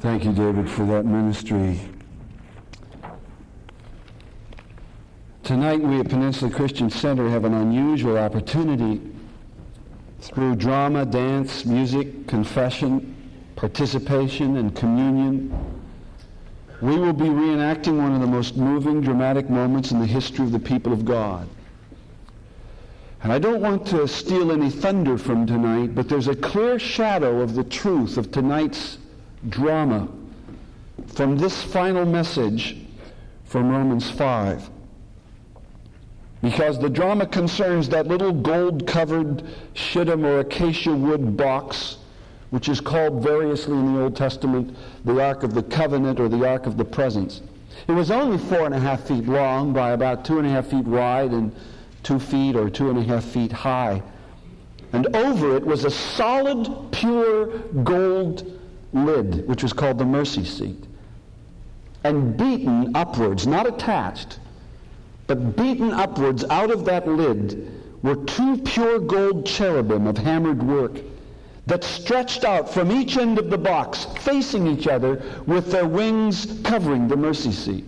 Thank you, David, for that ministry. Tonight, we at Peninsula Christian Center have an unusual opportunity through drama, dance, music, confession, participation, and communion. We will be reenacting one of the most moving, dramatic moments in the history of the people of God. And I don't want to steal any thunder from tonight, but there's a clear shadow of the truth of tonight's drama from this final message from Romans 5. Because the drama concerns that little gold-covered shittim or acacia wood box, which is called variously in the Old Testament the Ark of the Covenant or the Ark of the Presence. It was only 4.5 feet long by about 2.5 feet wide and 2 feet or 2.5 feet high. And over it was a solid, pure gold lid, which was called the mercy seat. And beaten upwards, not attached, but beaten upwards out of that lid were 2 pure gold cherubim of hammered work that stretched out from each end of the box, facing each other with their wings covering the mercy seat.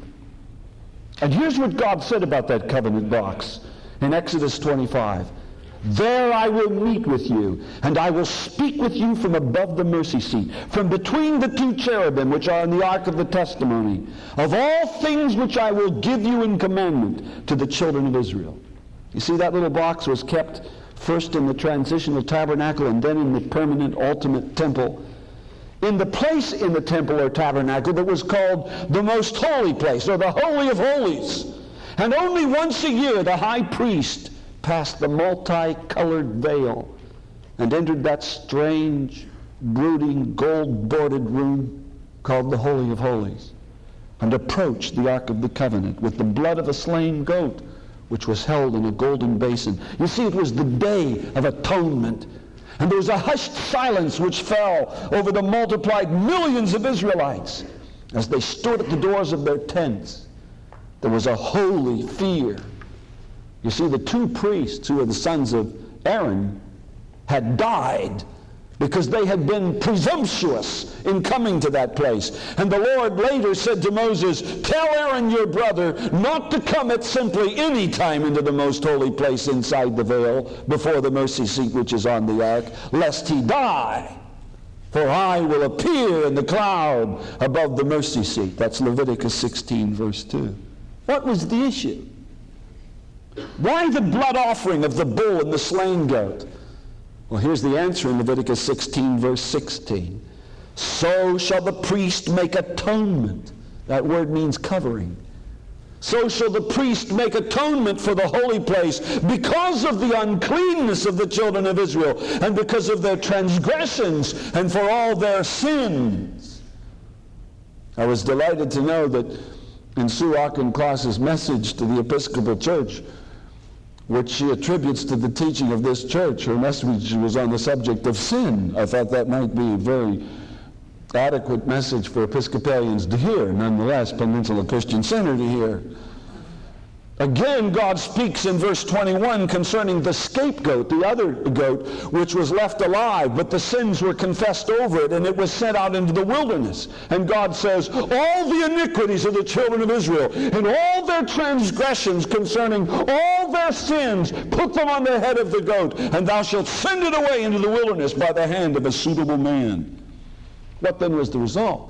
And here's what God said about that covenant box in Exodus 25. There I will meet with you, and I will speak with you from above the mercy seat, from between the 2 cherubim which are in the ark of the testimony, of all things which I will give you in commandment to the children of Israel. You see, that little box was kept first in the transitional tabernacle and then in the permanent ultimate temple. In the place in the temple or tabernacle that was called the most holy place, or the Holy of Holies. And only once a year the high priest passed the multicolored veil and entered that strange, brooding, gold-bordered room called the Holy of Holies and approached the Ark of the Covenant with the blood of a slain goat, which was held in a golden basin. You see, it was the Day of Atonement, and there was a hushed silence which fell over the multiplied millions of Israelites as they stood at the doors of their tents. There was a holy fear. You see, the 2 priests who were the sons of Aaron had died because they had been presumptuous in coming to that place. And the Lord later said to Moses, tell Aaron your brother not to come at simply any time into the most holy place inside the veil before the mercy seat which is on the ark, lest he die. For I will appear in the cloud above the mercy seat. That's Leviticus 16, verse 2. What was the issue? Why the blood offering of the bull and the slain goat? Well, here's the answer in Leviticus 16, verse 16. So shall the priest make atonement. That word means covering. So shall the priest make atonement for the holy place because of the uncleanness of the children of Israel and because of their transgressions and for all their sins. I was delighted to know that in Sue Auchincloss's message to the Episcopal Church, which she attributes to the teaching of this church, her message was on the subject of sin. I thought that might be a very adequate message for Episcopalians to hear, nonetheless, Peninsula Christian Center to hear. Again, God speaks in verse 21 concerning the scapegoat, the other goat, which was left alive, but the sins were confessed over it, and it was sent out into the wilderness. And God says, all the iniquities of the children of Israel, and all their transgressions concerning all their sins, put them on the head of the goat, and thou shalt send it away into the wilderness by the hand of a suitable man. What then was the result?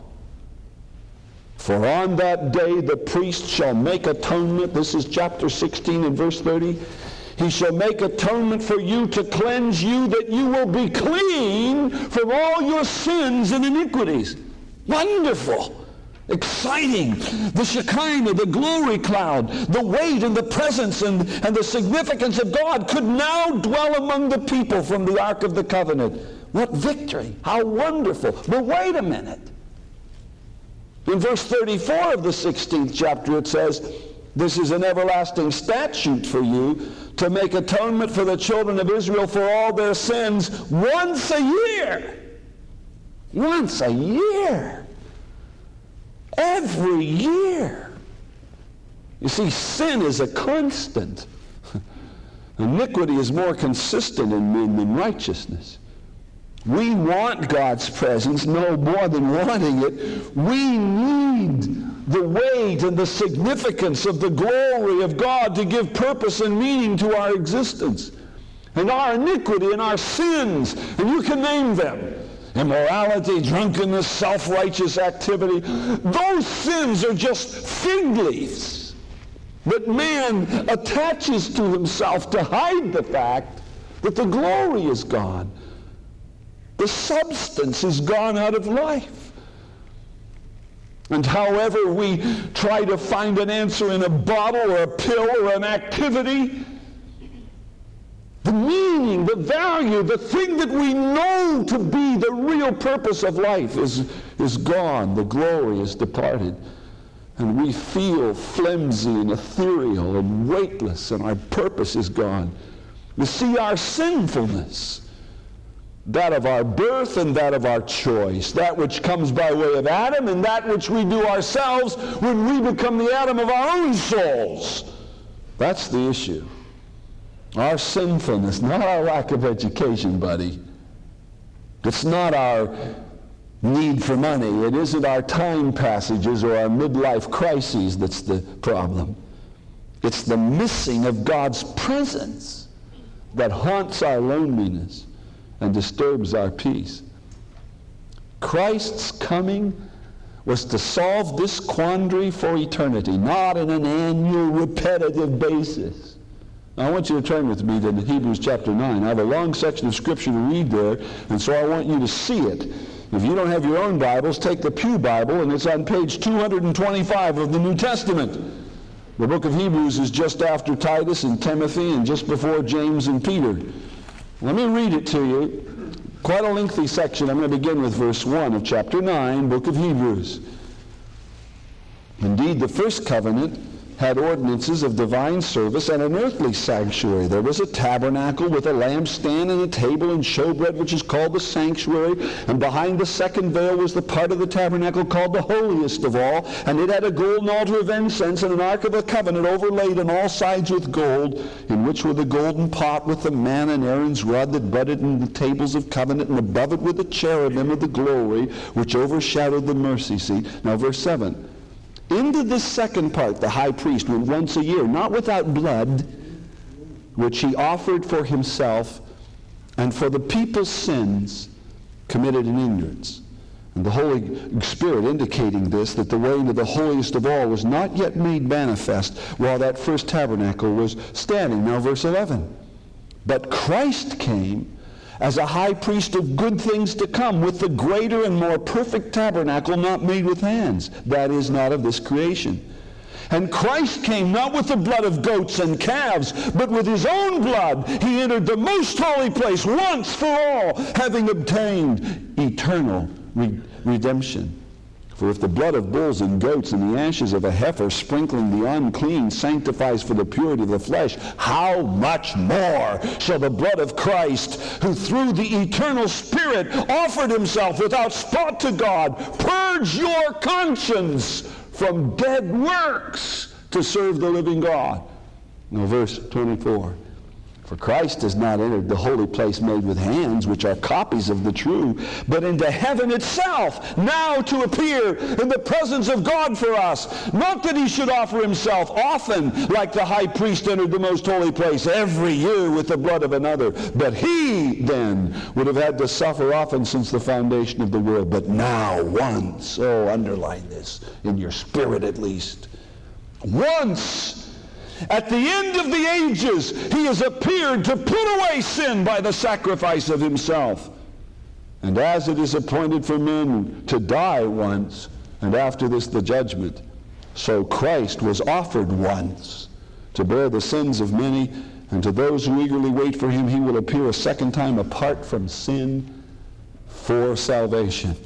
For on that day the priest shall make atonement. This is chapter 16 and verse 30. He shall make atonement for you to cleanse you, that you will be clean from all your sins and iniquities. Wonderful. Exciting. The Shekinah, the glory cloud, the weight and the presence and the significance of God could now dwell among the people from the Ark of the Covenant. What victory. How wonderful. But wait a minute. In verse 34 of the 16th chapter it says, this is an everlasting statute for you to make atonement for the children of Israel for all their sins once a year. Once a year. Every year. You see, sin is a constant. Iniquity is more consistent in men than righteousness. We want God's presence, no more than wanting it. We need the weight and the significance of the glory of God to give purpose and meaning to our existence. And our iniquity and our sins, and you can name them, immorality, drunkenness, self-righteous activity, those sins are just fig leaves that man attaches to himself to hide the fact that the glory is gone. The substance is gone out of life. And however we try to find an answer in a bottle or a pill or an activity, the meaning, the value, the thing that we know to be the real purpose of life is gone. The glory is departed. And we feel flimsy and ethereal and weightless, and our purpose is gone. You see, our sinfulness, that of our birth and that of our choice, that which comes by way of Adam and that which we do ourselves when we become the Adam of our own souls. That's the issue. Our sinfulness, not our lack of education, buddy. It's not our need for money. It isn't our time passages or our midlife crises that's the problem. It's the missing of God's presence that haunts our loneliness and disturbs our peace. Christ's coming was to solve this quandary for eternity, not on an annual repetitive basis. Now, I want you to turn with me to Hebrews chapter 9. I have a long section of Scripture to read there, and so I want you to see it. If you don't have your own Bibles, take the Pew Bible, and it's on page 225 of the New Testament. The book of Hebrews is just after Titus and Timothy and just before James and Peter. Let me read it to you. Quite a lengthy section. I'm going to begin with verse 1 of chapter 9, book of Hebrews. Indeed, the first covenant had ordinances of divine service and an earthly sanctuary. There was a tabernacle with a lampstand and a table and showbread, which is called the sanctuary. And behind the second veil was the part of the tabernacle called the holiest of all. And it had a golden altar of incense and an ark of the covenant overlaid on all sides with gold, in which were the golden pot with the manna and Aaron's rod that budded in the tables of covenant, and above it were the cherubim of the glory, which overshadowed the mercy seat. Now verse 7. Into this second part the high priest went once a year, not without blood, which he offered for himself and for the people's sins committed in ignorance. And the Holy Spirit indicating this, that the way into the holiest of all was not yet made manifest while that first tabernacle was standing. Now verse 11. But Christ came as a high priest of good things to come, with the greater and more perfect tabernacle not made with hands, that is, not of this creation. And Christ came not with the blood of goats and calves, but with his own blood he entered the most holy place once for all, having obtained eternal redemption. For if the blood of bulls and goats and the ashes of a heifer sprinkling the unclean sanctifies for the purity of the flesh, how much more shall the blood of Christ, who through the eternal Spirit offered himself without spot to God, purge your conscience from dead works to serve the living God? Now verse 24. For Christ has not entered the holy place made with hands, which are copies of the true, but into heaven itself, now to appear in the presence of God for us. Not that he should offer himself often, like the high priest entered the most holy place every year with the blood of another. But he then would have had to suffer often since the foundation of the world. But now, once, underline this in your spirit at least, once, at the end of the ages, he has appeared to put away sin by the sacrifice of himself. And as it is appointed for men to die once, and after this the judgment, so Christ was offered once to bear the sins of many, and to those who eagerly wait for him he will appear a second time apart from sin for salvation.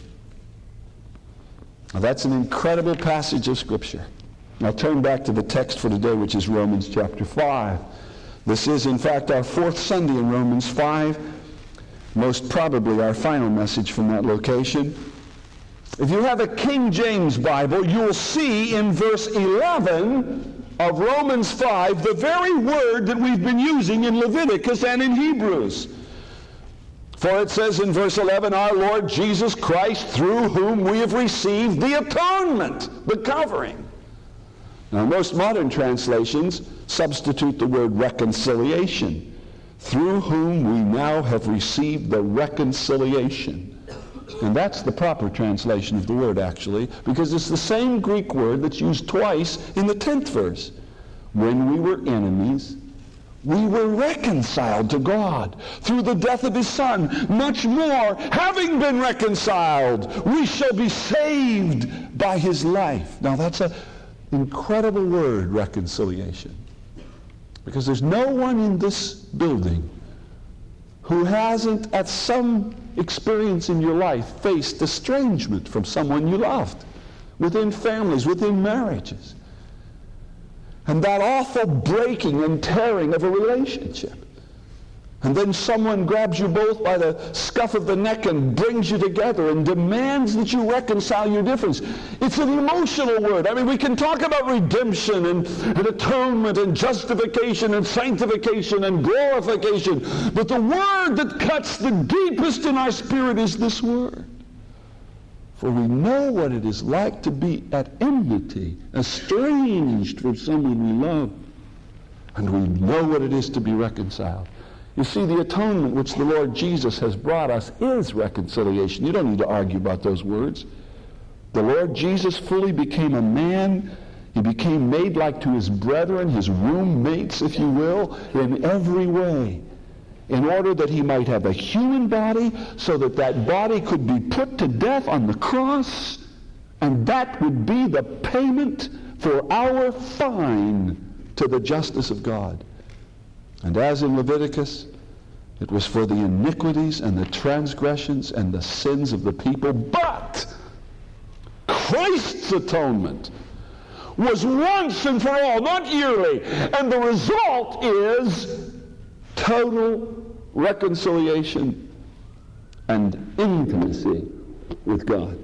Now that's an incredible passage of Scripture. Now turn back to the text for today, which is Romans chapter 5. This is, in fact, our fourth Sunday in Romans 5, most probably our final message from that location. If you have a King James Bible, you'll see in verse 11 of Romans 5 the very word that we've been using in Leviticus and in Hebrews. For it says in verse 11, our Lord Jesus Christ, through whom we have received the atonement, the covering. Now, most modern translations substitute the word reconciliation, through whom we now have received the reconciliation. And that's the proper translation of the word, actually, because it's the same Greek word that's used twice in the 10th verse. When we were enemies, we were reconciled to God through the death of his Son. Much more, having been reconciled, we shall be saved by his life. Now, that's an incredible word, reconciliation. Because there's no one in this building who hasn't, at some experience in your life, faced estrangement from someone you loved, within families, within marriages. And that awful breaking and tearing of a relationship. And then someone grabs you both by the scuff of the neck and brings you together and demands that you reconcile your difference. It's an emotional word. I mean, we can talk about redemption and atonement and justification and sanctification and glorification, but the word that cuts the deepest in our spirit is this word. For we know what it is like to be at enmity, estranged from someone we love. And we know what it is to be reconciled. You see, the atonement which the Lord Jesus has brought us is reconciliation. You don't need to argue about those words. The Lord Jesus fully became a man. He became made like to his brethren, his roommates, if you will, in every way, in order that he might have a human body, so that that body could be put to death on the cross, and that would be the payment for our fine to the justice of God. And as in Leviticus, it was for the iniquities and the transgressions and the sins of the people, but Christ's atonement was once and for all, not yearly, and the result is total reconciliation and intimacy with God.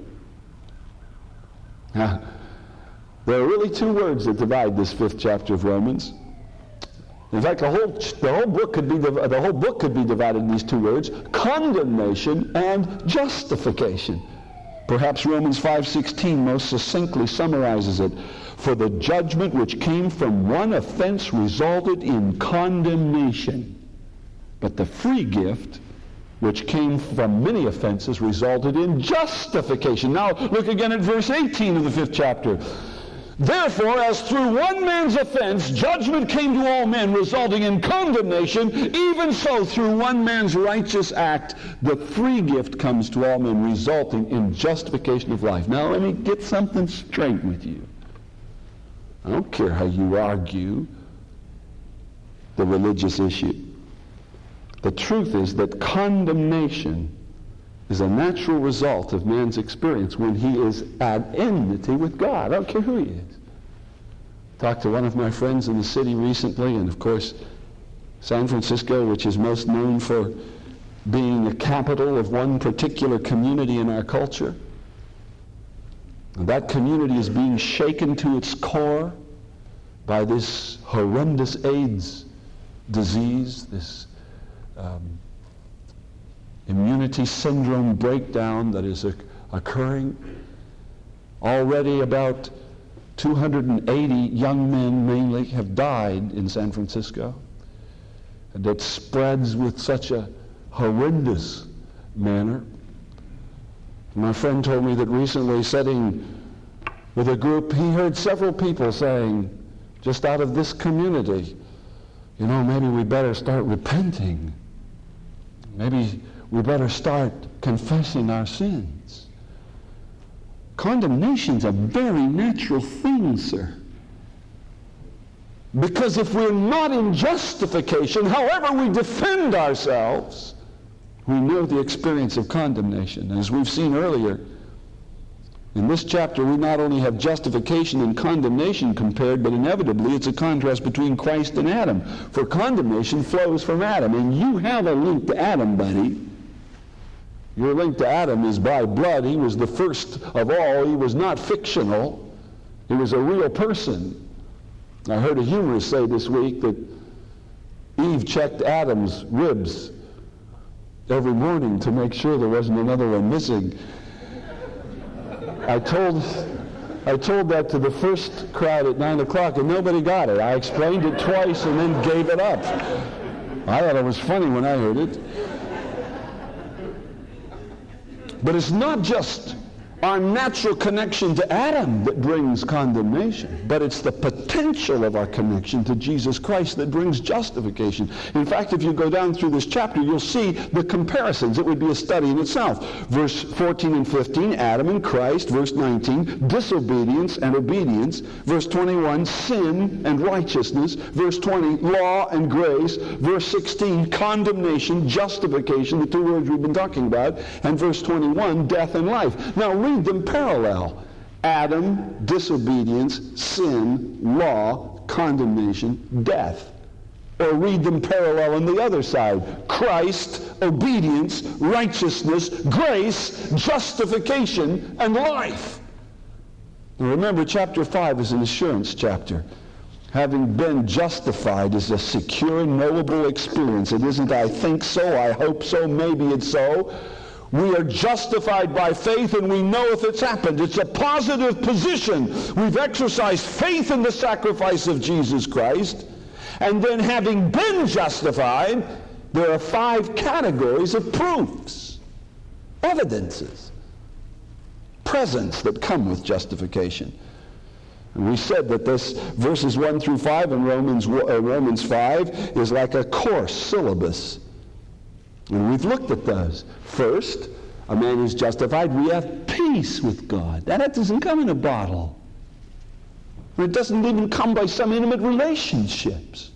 Now, there are really two words that divide this 5th chapter of Romans. In fact, the whole book could be divided in these two words: condemnation and justification. Perhaps Romans 5:16 most succinctly summarizes it. For the judgment which came from one offense resulted in condemnation, but the free gift which came from many offenses resulted in justification. Now look again at verse 18 of the 5th chapter. Therefore, as through one man's offense judgment came to all men, resulting in condemnation, even so through one man's righteous act the free gift comes to all men, resulting in justification of life. Now let me get something straight with you. I don't care how you argue the religious issue. The truth is that condemnation is a natural result of man's experience when he is at enmity with God. I don't care who he is. Talked to one of my friends in the city recently, and of course San Francisco, which is most known for being the capital of one particular community in our culture. And that community is being shaken to its core by this horrendous AIDS disease, this immunity syndrome breakdown that is occurring. Already about 280 young men mainly have died in San Francisco. And it spreads with such a horrendous manner. My friend told me that recently, sitting with a group, he heard several people saying, just out of this community, you know, maybe we better start repenting. Maybe we better start confessing our sins. Condemnation's a very natural thing, sir. Because if we're not in justification, however we defend ourselves, we know the experience of condemnation. As we've seen earlier, in this chapter we not only have justification and condemnation compared, but inevitably it's a contrast between Christ and Adam. For condemnation flows from Adam, and you have a link to Adam, buddy. Your link to Adam is by blood. He was the first of all. He was not fictional. He was a real person. I heard a humorist say this week that Eve checked Adam's ribs every morning to make sure there wasn't another one missing. I told that to the first crowd at 9 o'clock, and nobody got it. I explained it twice and then gave it up. I thought it was funny when I heard it. But it's not just our natural connection to Adam that brings condemnation, but it's the potential of our connection to Jesus Christ that brings justification. In fact, if you go down through this chapter, you'll see the comparisons. It would be a study in itself. Verse 14 and 15, Adam and Christ. Verse 19, disobedience and obedience. Verse 21, sin and righteousness. Verse 20, law and grace. Verse 16, condemnation, justification, the two words we've been talking about. And verse 21, death and life. Now read them parallel. Adam, disobedience, sin, law, condemnation, death. Or read them parallel on the other side. Christ, obedience, righteousness, grace, justification, and life. Now remember, chapter 5 is an assurance chapter. Having been justified is a secure, knowable experience. It isn't I think so, I hope so, maybe it's so. We are justified by faith, and we know if it's happened. It's a positive position. We've exercised faith in the sacrifice of Jesus Christ. And then, having been justified, there are 5 categories of proofs, evidences, presents that come with justification. And we said that this verses 1 through 5 in Romans 5 is like a course syllabus. And we've looked at those. First, a man is justified. We have peace with God. That doesn't come in a bottle. It doesn't even come by some intimate relationships.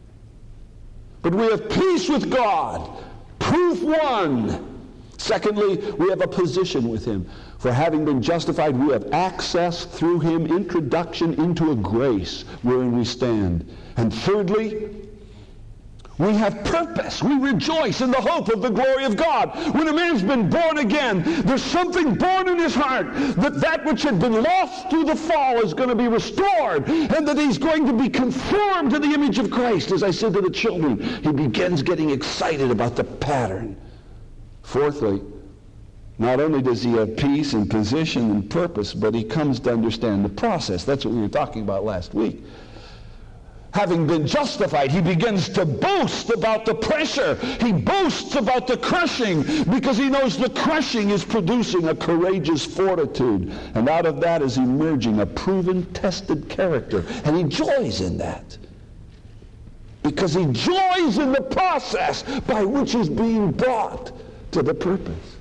But we have peace with God. Proof 1. Secondly, we have a position with Him. For having been justified, we have access through Him, introduction into a grace wherein we stand. And thirdly, we have purpose. We rejoice in the hope of the glory of God. When a man's been born again, there's something born in his heart that which had been lost through the fall is going to be restored, and that he's going to be conformed to the image of Christ. As I said to the children, he begins getting excited about the pattern. Fourthly, not only does he have peace and position and purpose, but he comes to understand the process. That's what we were talking about last week. Having been justified, he begins to boast about the pressure. He boasts about the crushing because he knows the crushing is producing a courageous fortitude. And out of that is emerging a proven, tested character. And he joys in that because he joys in the process by which he's being brought to the purpose.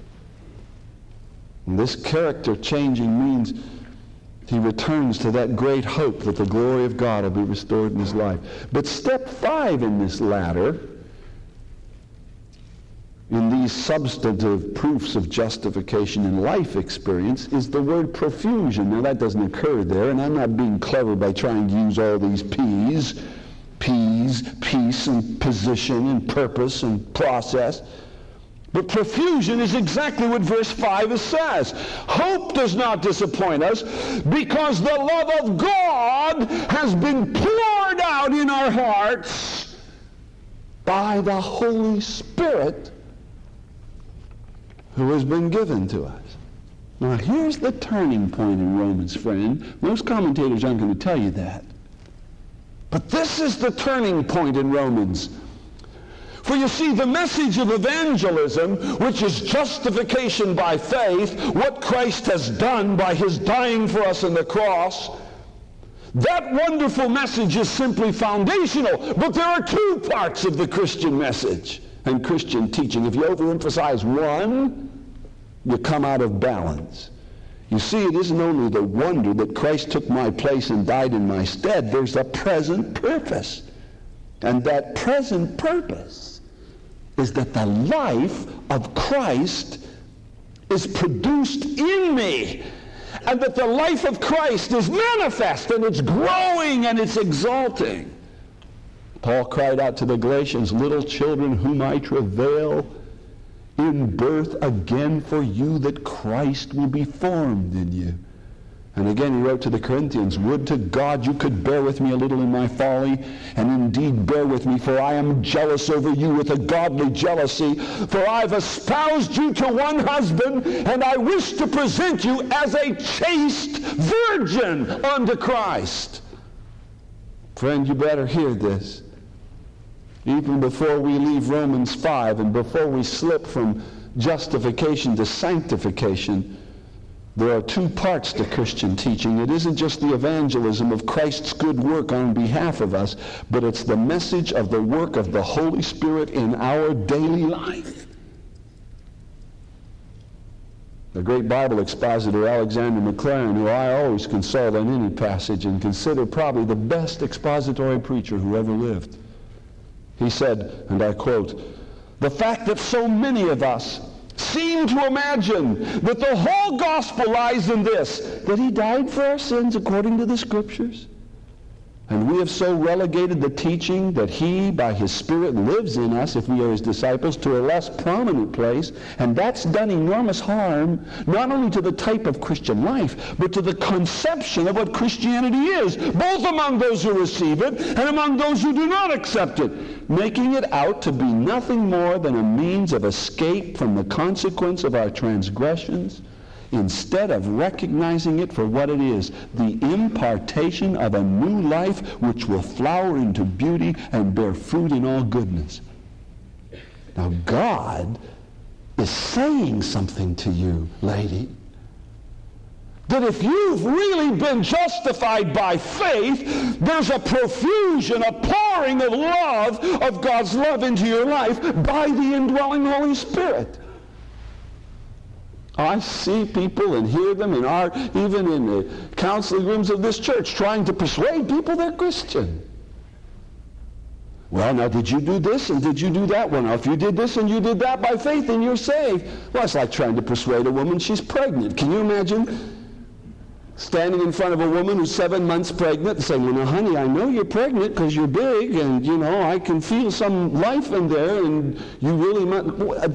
And this character changing means he returns to that great hope that the glory of God will be restored in his life. But step 5 in this ladder, in these substantive proofs of justification in life experience, is the word profusion. Now that doesn't occur there, and I'm not being clever by trying to use all these P's, peace and position and purpose and process. But profusion is exactly what verse 5 says. Hope does not disappoint us because the love of God has been poured out in our hearts by the Holy Spirit who has been given to us. Now here's the turning point in Romans, friend. Most commentators aren't going to tell you that. But this is the turning point in Romans. For you see, the message of evangelism, which is justification by faith, what Christ has done by his dying for us on the cross, that wonderful message is simply foundational. But there are 2 parts of the Christian message and Christian teaching. If you overemphasize one, you come out of balance. You see, it isn't only the wonder that Christ took my place and died in my stead. There's a present purpose. And that present purpose is that the life of Christ is produced in me, and that the life of Christ is manifest, and it's growing, and it's exalting. Paul cried out to the Galatians, little children whom I travail in birth again for you, that Christ will be formed in you. And again he wrote to the Corinthians, would to God you could bear with me a little in my folly, and indeed bear with me, for I am jealous over you with a godly jealousy. For I've espoused you to one husband, and I wish to present you as a chaste virgin unto Christ. Friend, you better hear this. Even before we leave Romans 5 and before we slip from justification to sanctification, there are two parts to Christian teaching. It isn't just the evangelism of Christ's good work on behalf of us, but it's the message of the work of the Holy Spirit in our daily life. The great Bible expositor Alexander Maclaren, who I always consult on any passage and consider probably the best expository preacher who ever lived, he said, and I quote, "The fact that so many of us seem to imagine that the whole gospel lies in this, that he died for our sins according to the Scriptures. And we have so relegated the teaching that he, by his Spirit, lives in us, if we are his disciples, to a less prominent place. And that's done enormous harm, not only to the type of Christian life, but to the conception of what Christianity is, both among those who receive it and among those who do not accept it, making it out to be nothing more than a means of escape from the consequence of our transgressions, instead of recognizing it for what it is, the impartation of a new life which will flower into beauty and bear fruit in all goodness." Now God is saying something to you, lady, that if you've really been justified by faith, there's a profusion, a pouring of love, of God's love into your life by the indwelling Holy Spirit. I see people and hear them even in the counseling rooms of this church trying to persuade people they're Christian. Well, now, did you do this and did you do that? Well, now, if you did this and you did that by faith, then you're saved. Well, it's like trying to persuade a woman she's pregnant. Can you imagine standing in front of a woman who's 7 months pregnant and saying, "Well, now, honey, I know you're pregnant because you're big and, I can feel some life in there and you really might..."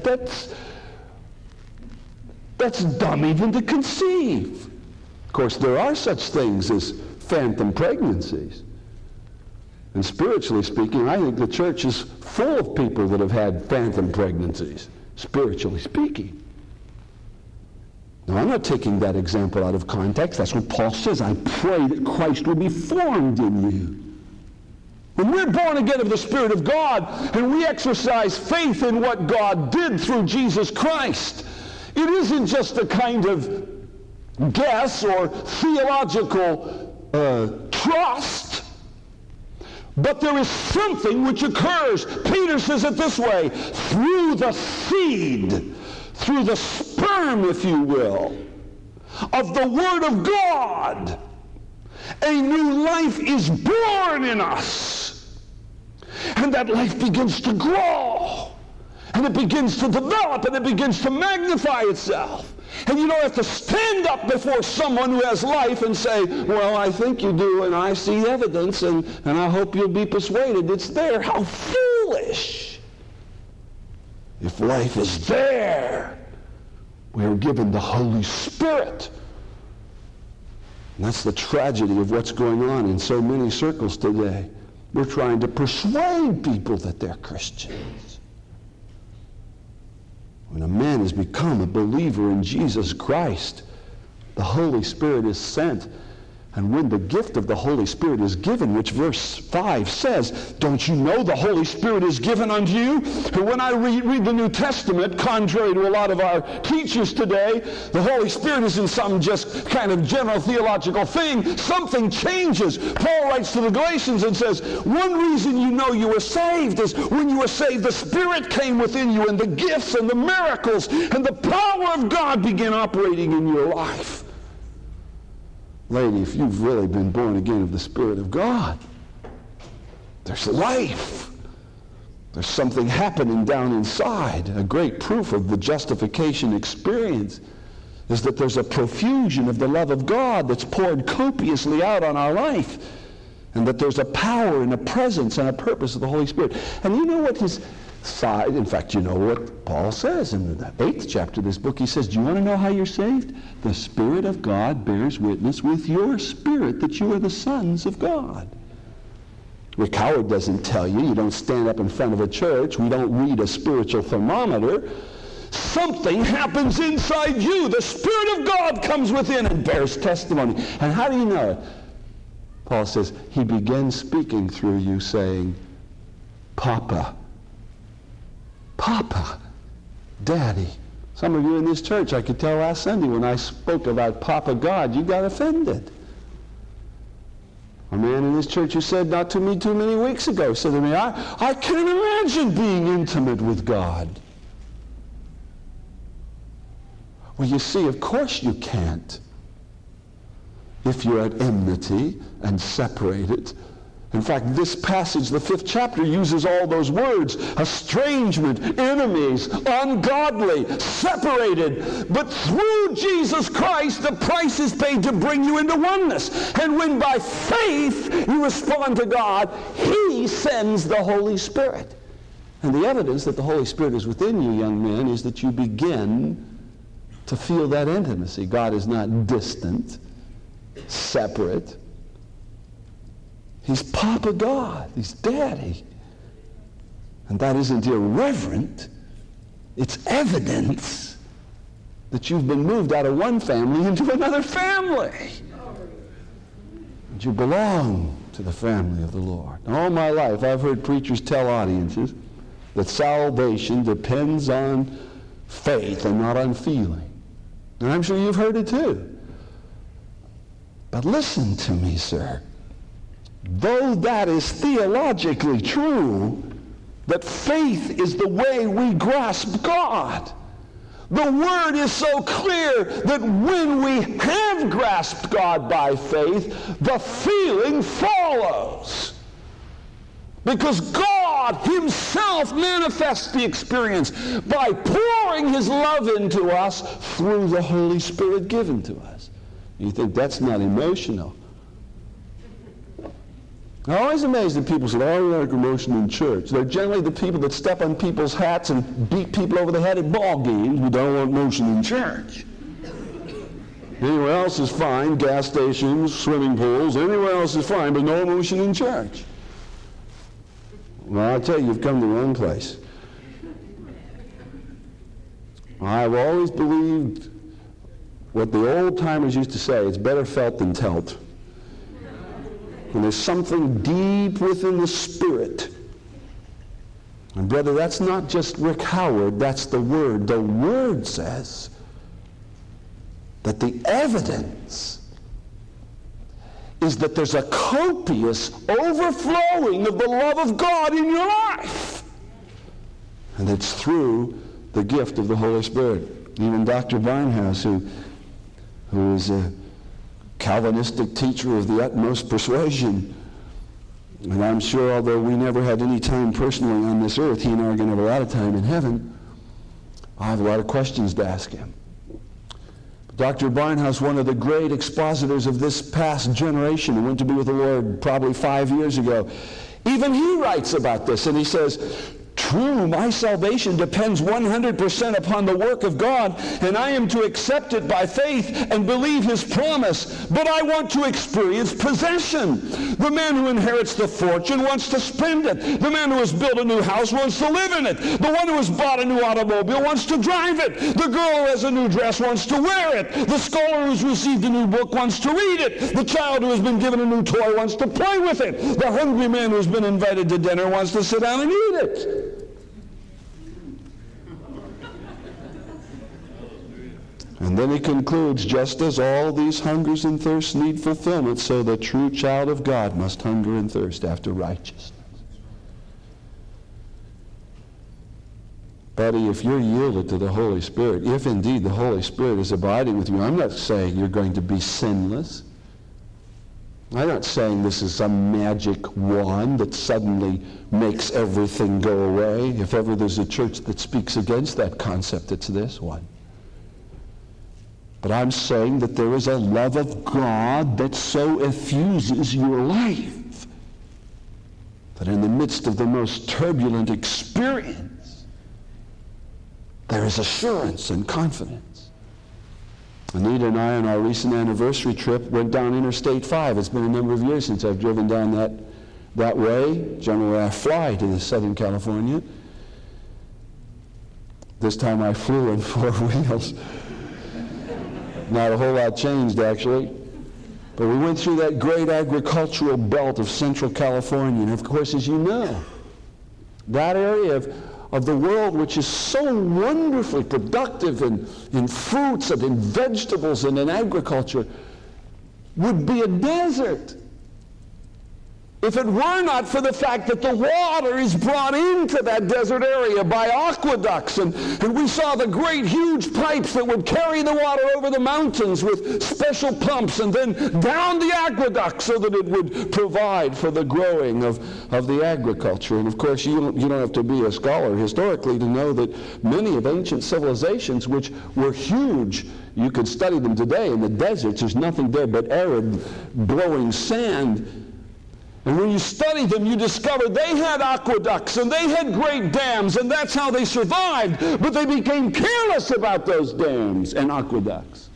That's dumb even to conceive. Of course, there are such things as phantom pregnancies. And spiritually speaking, I think the church is full of people that have had phantom pregnancies, spiritually speaking. Now, I'm not taking that example out of context. That's what Paul says. I pray that Christ will be formed in you. When we're born again of the Spirit of God and we exercise faith in what God did through Jesus Christ, it isn't just a kind of guess or theological trust, but there is something which occurs. Peter says it this way, through the seed, through the sperm, if you will, of the Word of God, a new life is born in us. And that life begins to grow. And it begins to develop, and it begins to magnify itself. And you don't have to stand up before someone who has life and say, "Well, I think you do, and I see evidence, and I hope you'll be persuaded it's there." How foolish! If life is there, we are given the Holy Spirit. And that's the tragedy of what's going on in so many circles today. We're trying to persuade people that they're Christians. When a man has become a believer in Jesus Christ, the Holy Spirit is sent. And when the gift of the Holy Spirit is given, which verse 5 says, don't you know the Holy Spirit is given unto you? And when I read the New Testament, contrary to a lot of our teachers today, the Holy Spirit isn't some just kind of general theological thing. Something changes. Paul writes to the Galatians and says, one reason you know you were saved is when you were saved, the Spirit came within you, and the gifts and the miracles and the power of God began operating in your life. Lady, if you've really been born again of the Spirit of God, there's life. There's something happening down inside. A great proof of the justification experience is that there's a profusion of the love of God that's poured copiously out on our life. and that there's a power and a presence and a purpose of the Holy Spirit. And you know what his side, in fact, you know what Paul says in the 8th chapter of this book. He says, do you want to know how you're saved? The Spirit of God bears witness with your spirit that you are the sons of God. Rick Howard doesn't tell you. You don't stand up in front of a church. We don't read a spiritual thermometer. Something happens inside you. The Spirit of God comes within and bears testimony. And how do you know it? Paul says, he begins speaking through you saying, Papa. Papa. Daddy. Some of you in this church, I could tell last Sunday when I spoke about Papa God, you got offended. A man in this church who said not to me too many weeks ago, said to me, I can't imagine being intimate with God. Well, you see, of course you can't. If you're at enmity and separated. In fact, this passage, the 5th chapter, uses all those words. Estrangement, enemies, ungodly, separated. But through Jesus Christ, the price is paid to bring you into oneness. And when by faith you respond to God, he sends the Holy Spirit. And the evidence that the Holy Spirit is within you, young men, is that you begin to feel that intimacy. God is not distant, separate. He's Papa God. He's Daddy. And that isn't irreverent. It's evidence that you've been moved out of one family into another family. And you belong to the family of the Lord. All my life, I've heard preachers tell audiences that salvation depends on faith and not on feeling. And I'm sure you've heard it too. But listen to me, sir. Though that is theologically true, that faith is the way we grasp God, the Word is so clear that when we have grasped God by faith, the feeling follows. Because God himself manifests the experience by pouring his love into us through the Holy Spirit given to us. You think that's not emotional? I'm always amazed that people say, oh, you like emotion in church. They're generally the people that step on people's hats and beat people over the head at ball games who don't want motion in church. Anywhere else is fine, gas stations, swimming pools, anywhere else is fine, but no emotion in church. Well, I'll tell you, you've come to the wrong place. I've always believed what the old-timers used to say, it's better felt than telt. And there's something deep within the Spirit. And brother, that's not just Rick Howard, that's the Word. The Word says that the evidence is that there's a copious overflowing of the love of God in your life. And it's through the gift of the Holy Spirit. Even Dr. Barnhouse, who is a Calvinistic teacher of the utmost persuasion, and I'm sure although we never had any time personally on this earth, he and I are going to have a lot of time in heaven, I have a lot of questions to ask him. Dr. Barnhouse, one of the great expositors of this past generation, who went to be with the Lord probably 5 years ago, even he writes about this, and he says, true, my salvation depends 100% upon the work of God, and I am to accept it by faith and believe his promise, but I want to experience possession. The man who inherits the fortune wants to spend it. The man who has built a new house wants to live in it. The one who has bought a new automobile wants to drive it. The girl who has a new dress wants to wear it. The scholar who has received a new book wants to read it. The child who has been given a new toy wants to play with it. The hungry man who has been invited to dinner wants to sit down and eat it. And then he concludes, just as all these hungers and thirsts need fulfillment, so the true child of God must hunger and thirst after righteousness. Buddy, if you're yielded to the Holy Spirit, if indeed the Holy Spirit is abiding with you, I'm not saying you're going to be sinless. I'm not saying this is some magic wand that suddenly makes everything go away. If ever there's a church that speaks against that concept, it's this one. But I'm saying that there is a love of God that so effuses your life that in the midst of the most turbulent experience, there is assurance and confidence. Anita and I, on our recent anniversary trip, went down Interstate 5. It's been a number of years since I've driven down that way. Generally, I fly to the Southern California. This time I flew in 4 wheels. Not a whole lot changed, actually. But we went through that great agricultural belt of Central California. And of course, as you know, that area of the world which is so wonderfully productive in fruits and in vegetables and in agriculture would be a desert if it were not for the fact that the water is brought into that desert area by aqueducts. And we saw the great huge pipes that would carry the water over the mountains with special pumps and then down the aqueduct so that it would provide for the growing of the agriculture. And of course, you don't have to be a scholar historically to know that many of ancient civilizations, which were huge, you could study them today in the deserts. There's nothing there but arid, blowing sand. And when you study them, you discover they had aqueducts and they had great dams, and that's how they survived. But they became careless about those dams and aqueducts.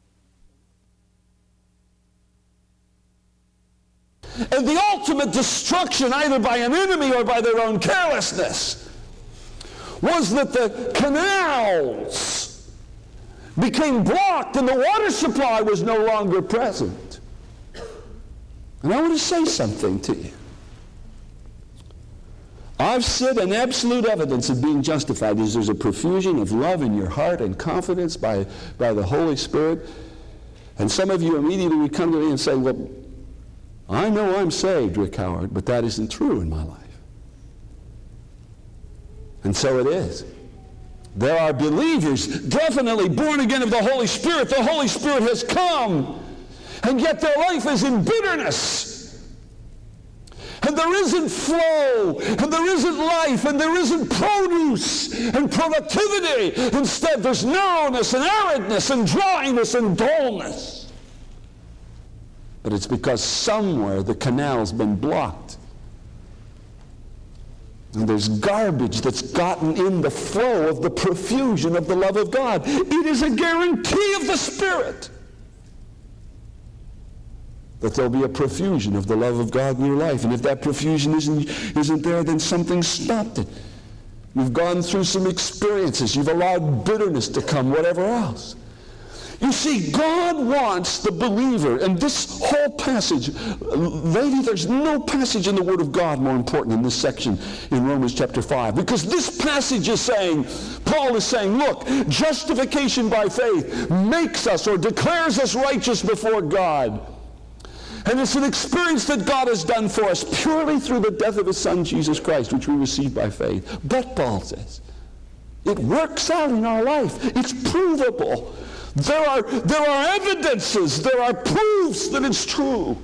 And the ultimate destruction, either by an enemy or by their own carelessness, was that the canals became blocked and the water supply was no longer present. And I want to say something to you. I've said an absolute evidence of being justified is there's a profusion of love in your heart and confidence by the Holy Spirit. And some of you immediately would come to me and say, well, I know I'm saved, Rick Howard, but that isn't true in my life. And so it is. There are believers definitely born again of the Holy Spirit. The Holy Spirit has come. And yet their life is in bitterness. And there isn't flow, and there isn't life, and there isn't produce and productivity. Instead, there's narrowness and aridness and dryness and dullness. But it's because somewhere the canal's been blocked. And there's garbage that's gotten in the flow of the profusion of the love of God. It is a guarantee of the Spirit that there'll be a profusion of the love of God in your life. And if that profusion isn't there, then something stopped it. You've gone through some experiences. You've allowed bitterness to come, whatever else. You see, God wants the believer, and this whole passage, lady, there's no passage in the Word of God more important than this section in Romans chapter 5. Because this passage is saying, Paul is saying, look, justification by faith makes us or declares us righteous before God. And it's an experience that God has done for us purely through the death of his Son, Jesus Christ, which we receive by faith. But, Paul says, it works out in our life. It's provable. There are evidences, there are proofs that it's true.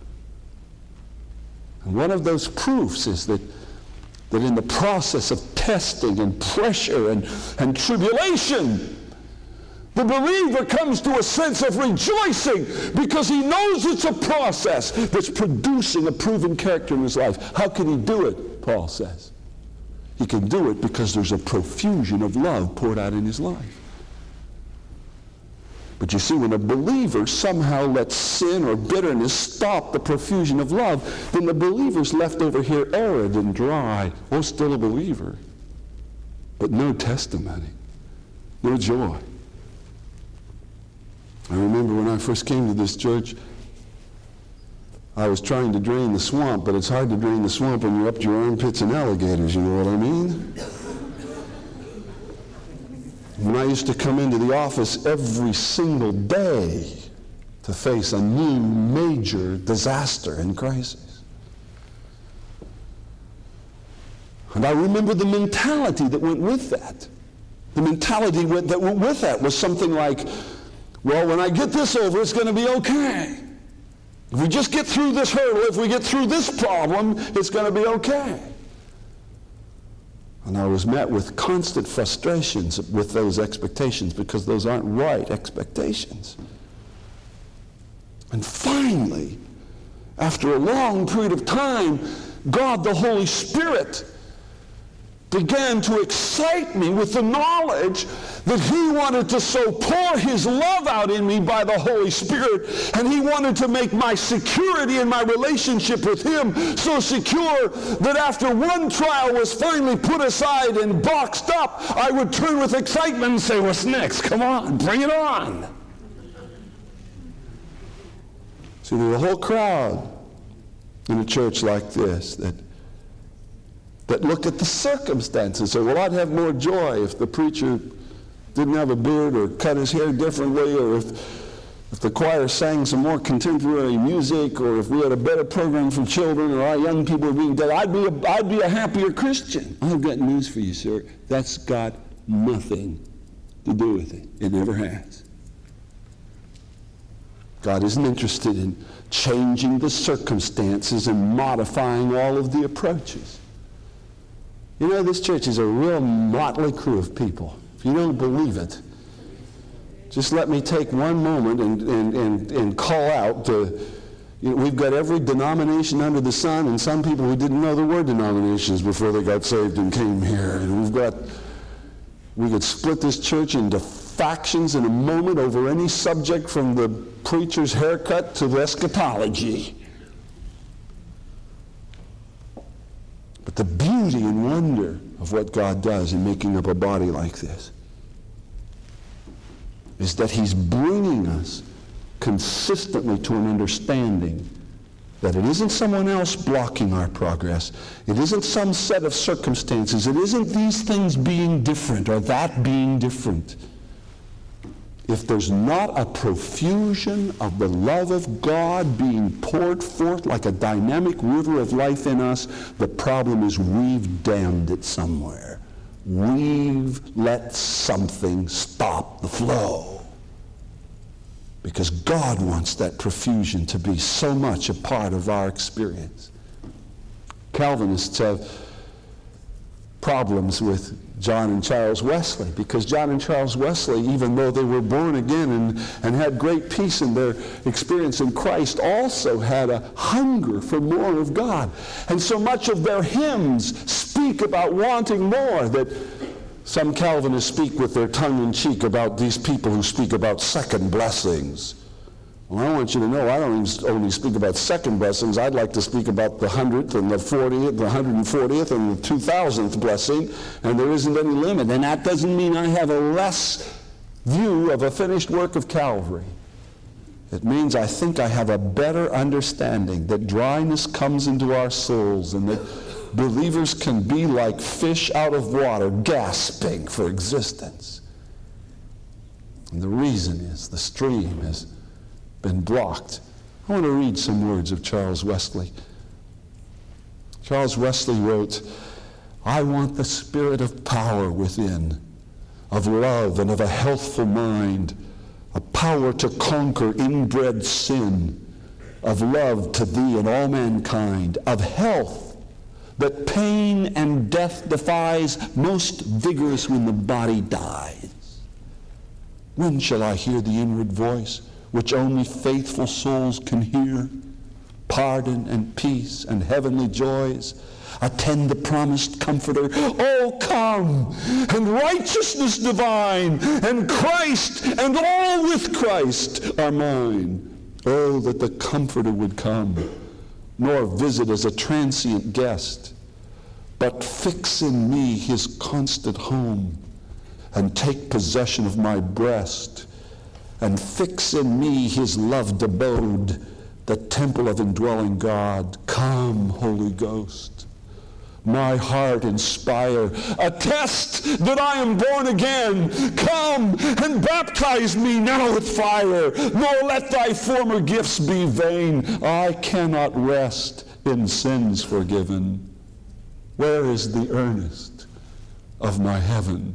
And one of those proofs is that in the process of testing and pressure and tribulation, the believer comes to a sense of rejoicing because he knows it's a process that's producing a proven character in his life. How can he do it, Paul says? He can do it because there's a profusion of love poured out in his life. But you see, when a believer somehow lets sin or bitterness stop the profusion of love, then the believer's left over here arid and dry. Oh, still a believer, but no testimony, no joy. I remember when I first came to this church, I was trying to drain the swamp, but it's hard to drain the swamp when you're up to your armpits in alligators, you know what I mean? When I used to come into the office every single day to face a new major disaster and crisis. And I remember the mentality that went with that. The mentality that went with that was something like, well, when I get this over, it's going to be okay. If we just get through this hurdle, if we get through this problem, it's going to be okay. And I was met with constant frustrations with those expectations because those aren't right expectations. And finally, after a long period of time, God, the Holy Spirit, began to excite me with the knowledge that he wanted to so pour his love out in me by the Holy Spirit, and he wanted to make my security in my relationship with him so secure that after one trial was finally put aside and boxed up, I would turn with excitement and say, what's next? Come on, bring it on. See, there's a whole crowd in a church like this that look at the circumstances. So, well, I'd have more joy if the preacher didn't have a beard or cut his hair differently, or if the choir sang some more contemporary music, or if we had a better program for children, or our young people were being dead. I'd be a happier Christian. I've got news for you, sir. That's got nothing to do with it. It never has. God isn't interested in changing the circumstances and modifying all of the approaches. You know, this church is a real motley crew of people. If you don't believe it, just let me take one moment and call out we've got every denomination under the sun, and some people who didn't know there were denominations before they got saved and came here. And we could split this church into factions in a moment over any subject from the preacher's haircut to the eschatology. But the beauty and wonder of what God does in making up a body like this is that he's bringing us consistently to an understanding that it isn't someone else blocking our progress. It isn't some set of circumstances. It isn't these things being different or that being different. If there's not a profusion of the love of God being poured forth like a dynamic river of life in us, the problem is we've dammed it somewhere. We've let something stop the flow. Because God wants that profusion to be so much a part of our experience. Calvinists have problems with John and Charles Wesley, because John and Charles Wesley, even though they were born again and had great peace in their experience in Christ, also had a hunger for more of God. And so much of their hymns speak about wanting more, that some Calvinists speak with their tongue in cheek about these people who speak about second blessings. Well, I want you to know, I don't only speak about second blessings. I'd like to speak about the 100th and the 40th, the 140th and the 2000th blessing, and there isn't any limit. And that doesn't mean I have a less view of a finished work of Calvary. It means I think I have a better understanding that dryness comes into our souls and that believers can be like fish out of water, gasping for existence. And the reason is the stream has been blocked. I want to read some words of Charles Wesley. Charles Wesley wrote, I want the spirit of power within, of love and of a healthful mind, a power to conquer inbred sin, of love to thee and all mankind, of health that pain and death defies, most vigorous when the body dies. When shall I hear the inward voice which only faithful souls can hear? Pardon and peace and heavenly joys attend the promised Comforter. Oh, come, and righteousness divine, and Christ, and all with Christ are mine. Oh, that the Comforter would come, nor visit as a transient guest, but fix in me his constant home, and take possession of my breast, and fix in me his loved abode, the temple of indwelling God. Come, Holy Ghost, my heart inspire, attest that I am born again. Come and baptize me now with fire, nor let thy former gifts be vain. I cannot rest in sins forgiven. Where is the earnest of my heaven?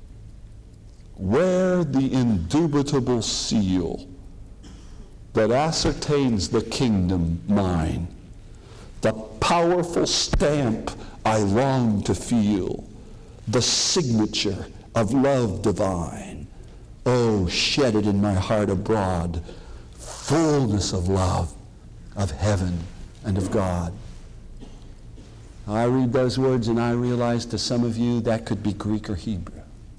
Where the indubitable seal that ascertains the kingdom mine, the powerful stamp I long to feel, the signature of love divine? Oh, shed it in my heart abroad, fullness of love, of heaven and of God. I read those words and I realize to some of you that could be Greek or Hebrew.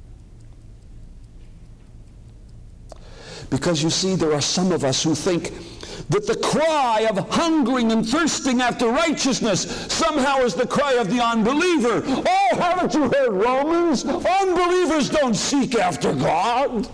Because you see, there are some of us who think that the cry of hungering and thirsting after righteousness somehow is the cry of the unbeliever. Oh, haven't you heard Romans? Unbelievers don't seek after God.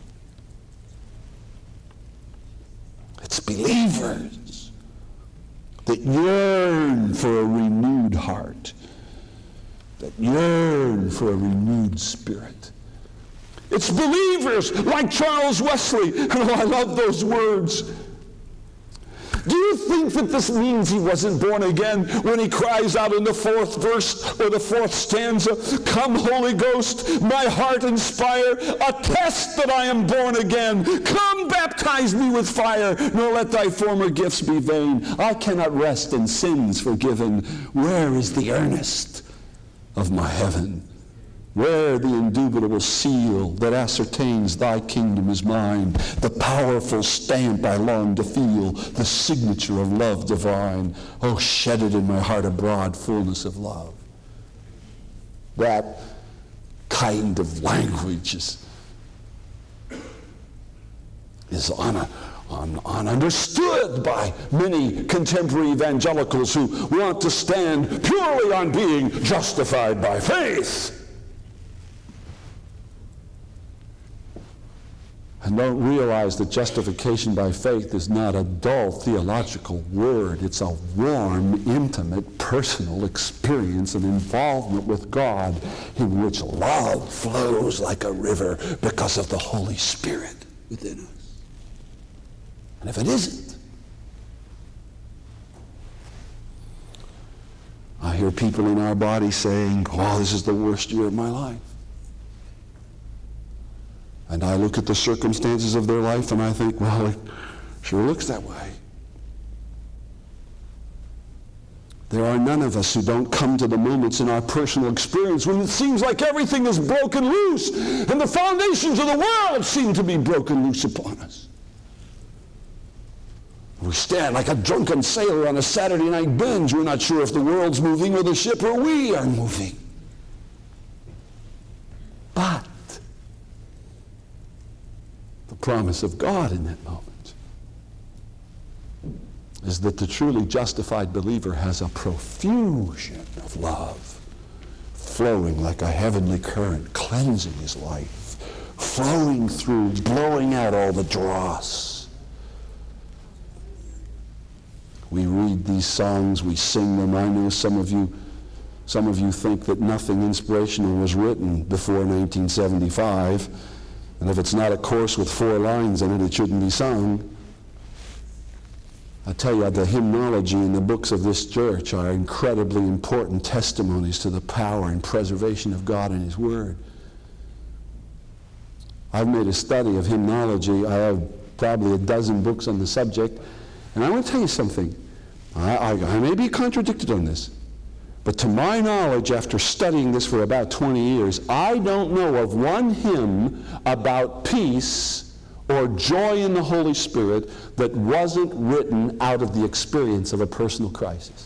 It's believers that yearn for a renewed heart, that yearn for a renewed spirit. It's believers like Charles Wesley. Oh, I love those words. Do you think that this means he wasn't born again when he cries out in the 4th verse or the 4th stanza, "Come, Holy Ghost, my heart inspire, attest that I am born again. Come, baptize me with fire, nor let thy former gifts be vain. I cannot rest in sins forgiven. Where is the earnest of my heaven? Where the indubitable seal that ascertains thy kingdom is mine, the powerful stamp I long to feel, the signature of love divine. Oh, shed it in my heart abroad, fullness of love." That kind of language is ununderstood by many contemporary evangelicals who want to stand purely on being justified by faith. And don't realize that justification by faith is not a dull theological word. It's a warm, intimate, personal experience and involvement with God in which love flows like a river because of the Holy Spirit within us. And if it isn't, I hear people in our body saying, "Oh, this is the worst year of my life." And I look at the circumstances of their life and I think, well, it sure looks that way. There are none of us who don't come to the moments in our personal experience when it seems like everything is broken loose and the foundations of the world seem to be broken loose upon us. We stand like a drunken sailor on a Saturday night binge. We're not sure if the world's moving or the ship or we are moving. But the promise of God in that moment is that the truly justified believer has a profusion of love flowing like a heavenly current, cleansing his life, flowing through, blowing out all the dross. We read these songs, we sing them. I know some of you think that nothing inspirational was written before 1975. And if it's not a course with 4 lines in it, it shouldn't be sung. I tell you, the hymnology in the books of this church are incredibly important testimonies to the power and preservation of God and His Word. I've made a study of hymnology. I have probably a dozen books on the subject. And I want to tell you something. I may be contradicted on this. But to my knowledge, after studying this for about 20 years, I don't know of one hymn about peace or joy in the Holy Spirit that wasn't written out of the experience of a personal crisis.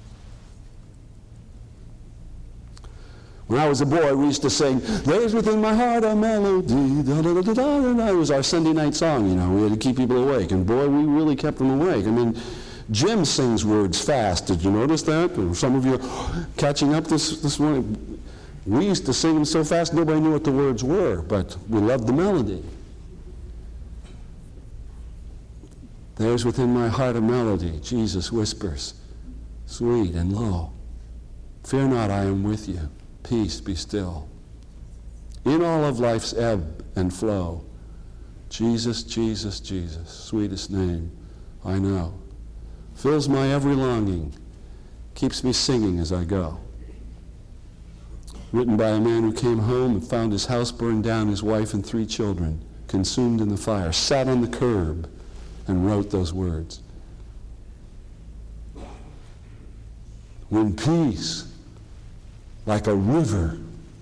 When I was a boy, we used to sing, "There's within my heart a melody, da da da da da da." It was our Sunday night song, you know. We had to keep people awake. And boy, we really kept them awake. I mean, Jim sings words fast. Did you notice that? Or some of you are catching up this morning. We used to sing them so fast nobody knew what the words were, but we loved the melody. There's within my heart a melody, Jesus whispers, sweet and low. Fear not, I am with you. Peace, be still. In all of life's ebb and flow, Jesus, Jesus, Jesus, sweetest name I know. Fills my every longing, keeps me singing as I go. Written by a man who came home and found his house burned down, his wife and 3 children consumed in the fire, sat on the curb and wrote those words. When peace, like a river,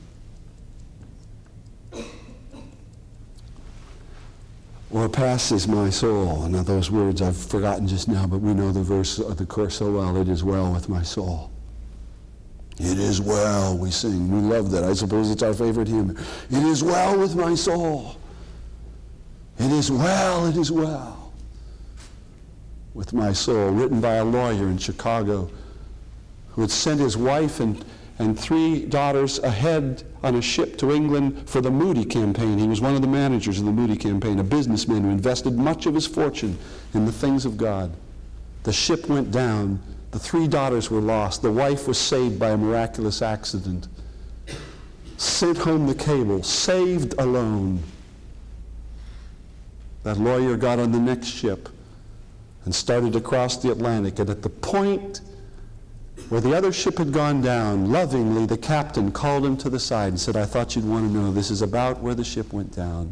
o'erpasses my soul. And those words I've forgotten just now, but we know the verse of the chorus so well. It is well with my soul. It is well, we sing. We love that. I suppose it's our favorite hymn. It is well with my soul. It is well with my soul. Written by a lawyer in Chicago who had sent his wife and 3 daughters ahead on a ship to England for the Moody campaign. He was one of the managers of the Moody campaign, a businessman who invested much of his fortune in the things of God. The ship went down. The 3 daughters were lost. The wife was saved by a miraculous accident. Sent home the cable, saved alone. That lawyer got on the next ship and started to cross the Atlantic. And at the point where the other ship had gone down, lovingly the captain called him to the side and said, I thought you'd want to know, this is about where the ship went down.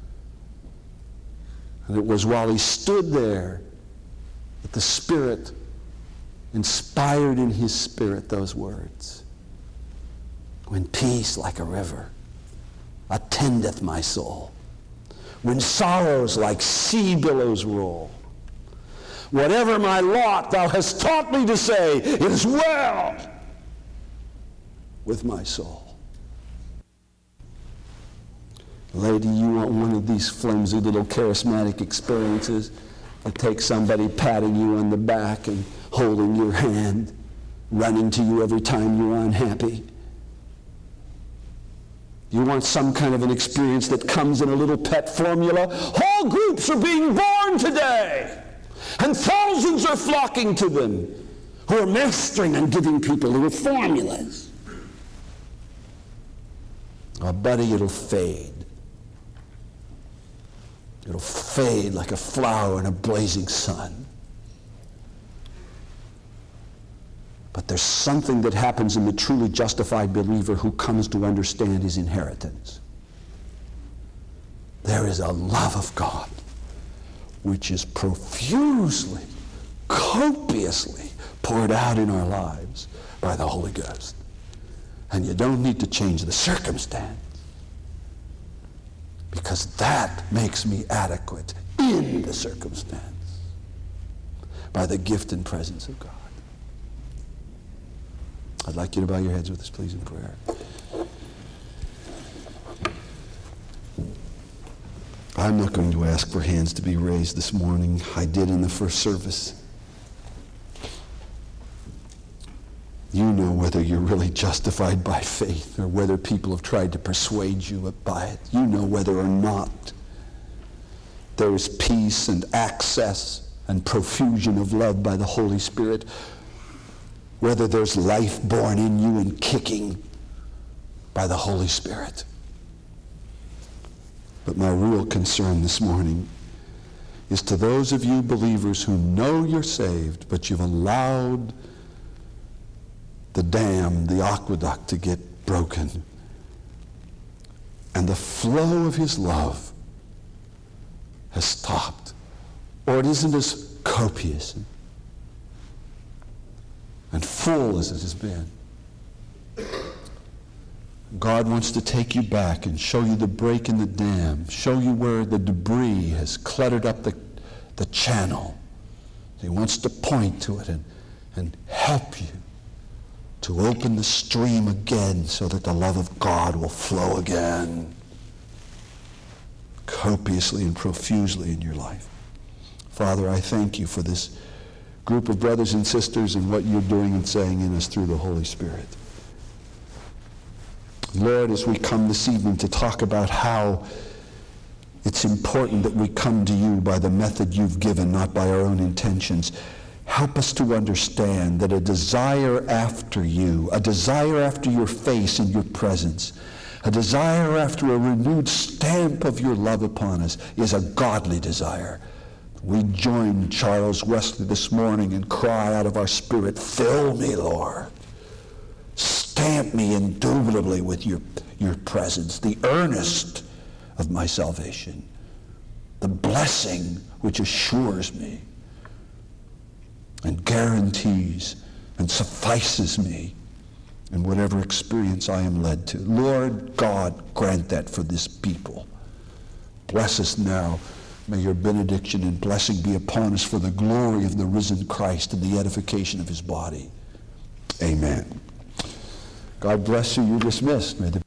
And it was while he stood there that the Spirit inspired in his spirit those words. When peace like a river attendeth my soul, when sorrows like sea billows roll, whatever my lot thou hast taught me to say, it is well with my soul. Lady, you want one of these flimsy little charismatic experiences that takes somebody patting you on the back and holding your hand, running to you every time you're unhappy. You want some kind of an experience that comes in a little pet formula. Whole groups are being born today, and thousands are flocking to them who are mastering and giving people little formulas. Oh, buddy, it'll fade. It'll fade like a flower in a blazing sun. But there's something that happens in the truly justified believer who comes to understand his inheritance. There is a love of God which is profusely, copiously poured out in our lives by the Holy Ghost. And you don't need to change the circumstance, because that makes me adequate in the circumstance by the gift and presence of God. I'd like you to bow your heads with us, please, in prayer. I'm not going to ask for hands to be raised this morning. I did in the first service. You know whether you're really justified by faith or whether people have tried to persuade you by it. You know whether or not there is peace and access and profusion of love by the Holy Spirit, whether there's life born in you and kicking by the Holy Spirit. But my real concern this morning is to those of you believers who know you're saved, but you've allowed the dam, the aqueduct, to get broken. And the flow of his love has stopped. Or it isn't as copious and full as it has been. God wants to take you back and show you the break in the dam, show you where the debris has cluttered up the channel. He wants to point to it and help you to open the stream again so that the love of God will flow again copiously and profusely in your life. Father, I thank you for this group of brothers and sisters and what you're doing and saying in us through the Holy Spirit. Lord, as we come this evening to talk about how it's important that we come to you by the method you've given, not by our own intentions, help us to understand that a desire after you, a desire after your face and your presence, a desire after a renewed stamp of your love upon us is a godly desire. We join Charles Wesley this morning and cry out of our spirit, fill me, Lord. Stamp me indubitably with your presence, the earnest of my salvation, the blessing which assures me and guarantees and suffices me in whatever experience I am led to. Lord God, grant that for this people. Bless us now. May your benediction and blessing be upon us for the glory of the risen Christ and the edification of his body. Amen. God bless you. You're dismissed. May the